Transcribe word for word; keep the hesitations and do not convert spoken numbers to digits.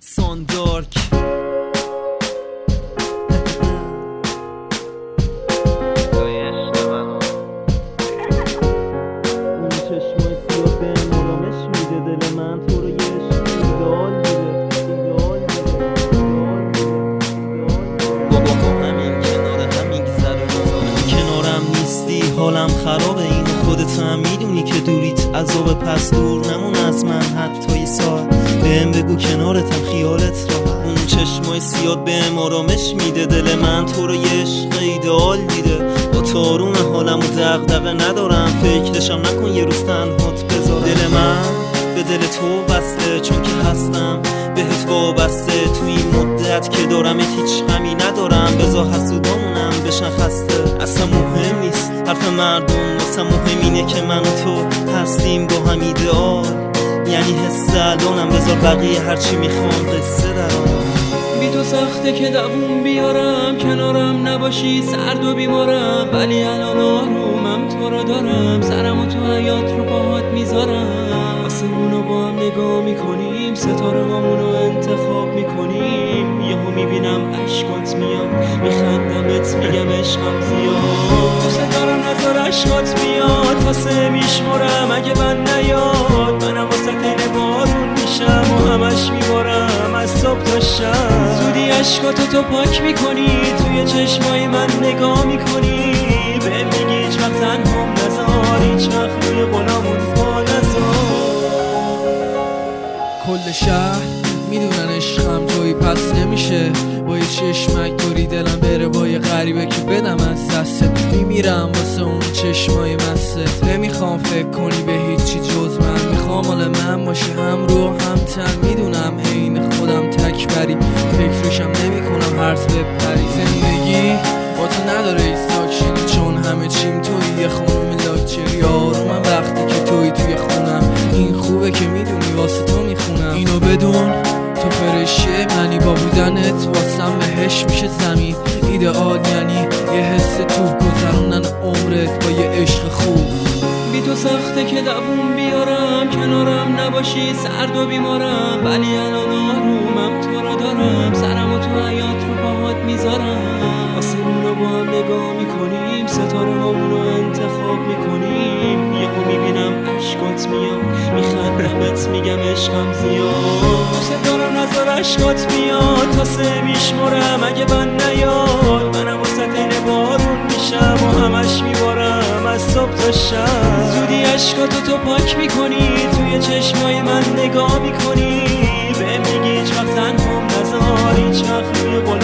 ساندارک. اون چشمای سیاه به مرامش میده دل من تو رو یه عشق ایدئال میده ایدئال میده بابا با همین کنار همین سر روزانه کنارم نیستی حالم خرابه، اینو خودت هم میدونی که دوریت عذاب، پس دور نمون از من حتی یه ساعت، بهم بگو کنارتم خیالت را. اون چشمای سیاد بهم آرامش میده دل من تو رو یه عشق ایدئال دیده، با تارون حالم و دغدغه ندارم، فکرشم نکن یه روز تنهات بذارم. دل من به دل تو بسته چون که هستم بهت وابسته، تو این مدت که دارمت هیچ غمی ندارم، بذار حسودامونم بشن خسته، اصلا مهم نیست حرف مردم، واسه مهم اینه که من و تو هستیم با هم ایدئال، یعنی حس الانم، بذار بقیه هرچی میخوان قصه درام. بی تو سخته که دووم بیارم، کنارم نباشی سرد و بیمارم، ولی الان آرومم تو رو دارم، سرم و تو حیات رو باهات میذارم، آسمونو با هم نگاه میکنیم، ستاره هامونو انتخاب میکنیم، یهو میبینم عشقات میاد میخندمت میگم عشقم زیاد، دوست دارم نظر عشقات میاد واسه میشمرم، اگه من نیاد منم واسه تین بارون میشم و همش میبارم از صبح تا شب، زودی عشقاتو تو پاک میکنی، توی چشمای من نگاه میکنی، بهم میگی هیچ وقت تنهام نذار، هیچ وقت روی غلامون پا نذار. کل شهر میدونن عشقم توی پس نمیشه، با یه چشمک توری دلم بره با یه غریبه که بدم از دستت، میمیرم واسه اون چشمای مستت، نمیخوام فکر کنی به هیچی جز من، میخوام مال من باشی هم رو هم تن، میدونم عین خودم تکبری، فکرشم نمیکنم هرس بپری، زندگی با تو نداره ایستاکشنی، چون همه چیم توی یه خانم لاکچری، آرومم وقتی که توی توی خونم، این خوبه که میدونی واسه تو میخونم، اینو بدون تو فرشته منی، با بودنت واسم بهش میشه زمین، ایدئال یعنی یه حس تو گذروندن عمرت با یه عشق خوب. بی تو سخته که دووم بیارم، کنارم نباشی سرد و بیمارم، ولی الان آرومم تو رو دارم، سرم و تو حیات رو باهات میذارم، آسمونو با هم نگاه میکنیم، ستاره هامونو انتخاب میکنیم، یهو میبینم عشقات میاد میخندمت میگم عشقم زیاد، دوست دارم نظر عشقات میاد تا سه میشمرم، اگه من نیاد منم واسه تین بارون میشم و همش میبارم از صبح تا شب، زودی عشقاتو تو پاک میکنی، توی چشمای من نگاه میکنی، بهم میگی هیچ وقت تنهام نذار، هیچ وقت روی